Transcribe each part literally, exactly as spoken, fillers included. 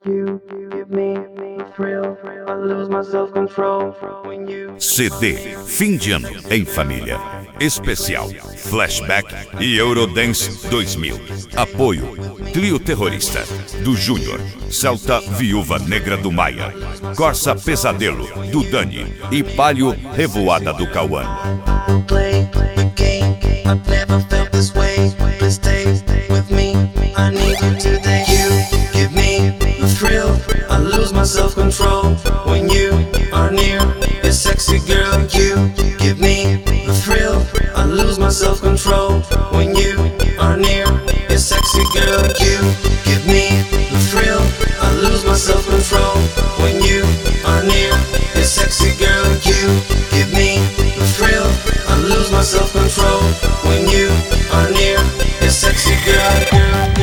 C D Fim de Ano em Família. Especial Flashback e Eurodance dois mil. Apoio Trio Terrorista do Júnior, Celta Viúva Negra do Maia, Corsa Pesadelo do Dani e Palio Revoada do Cauã. Play the game, I've never felt this way. Please stay with me, I need you today. You give me the thrill, I lose my self-control when you are near. You're sexy girl, you give me the thrill, I lose my self-control when you are near. You're sexy girl, you give me the thrill, I lose my self-control when you are near. You're sexy girl, you give me the thrill, I lose my self-control when you are near. You're sexy girl.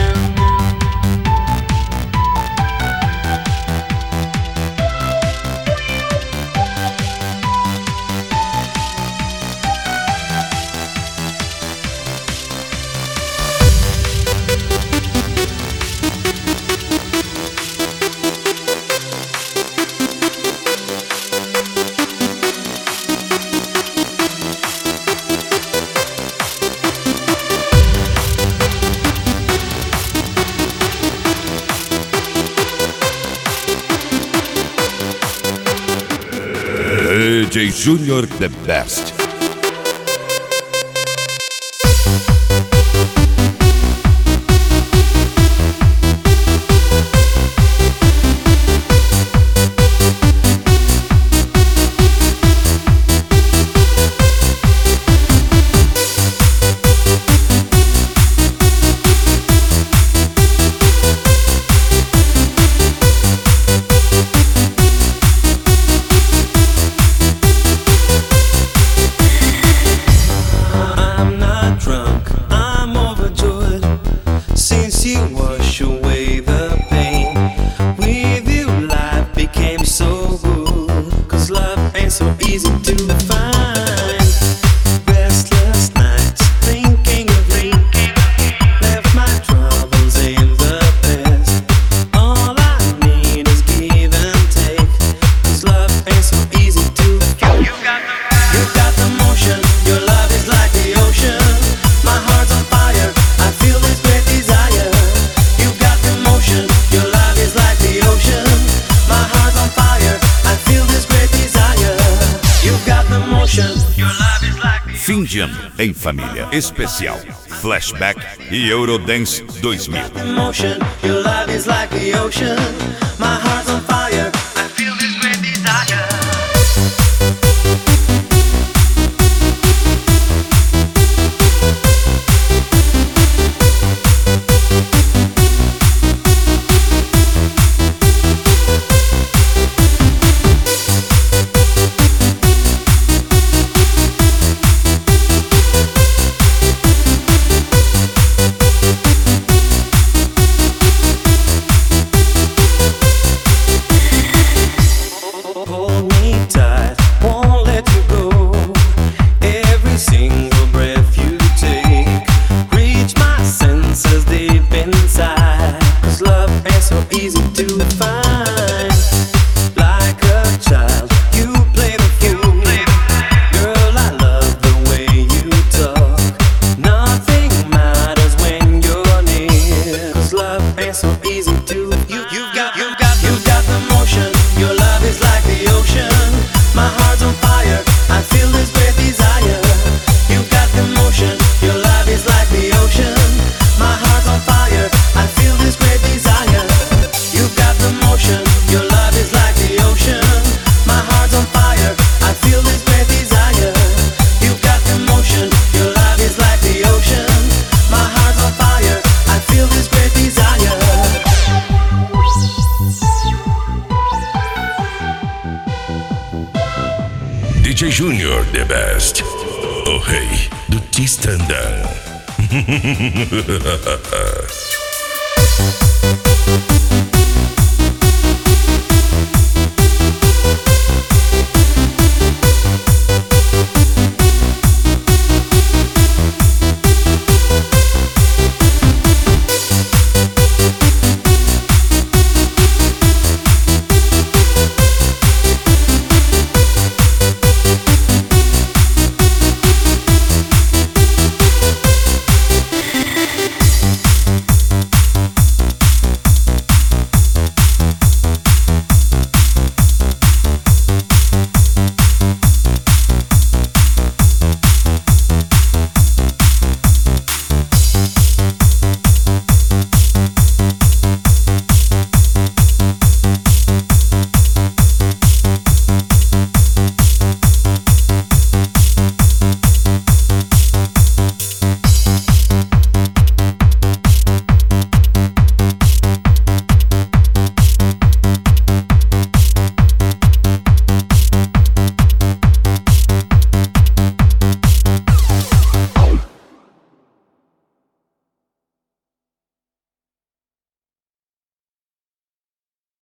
D J Júnior The Best. Fim de Ano em Família. Especial Flashback e Eurodance dois mil. D J Júnior The Best, o rei do T-Standard.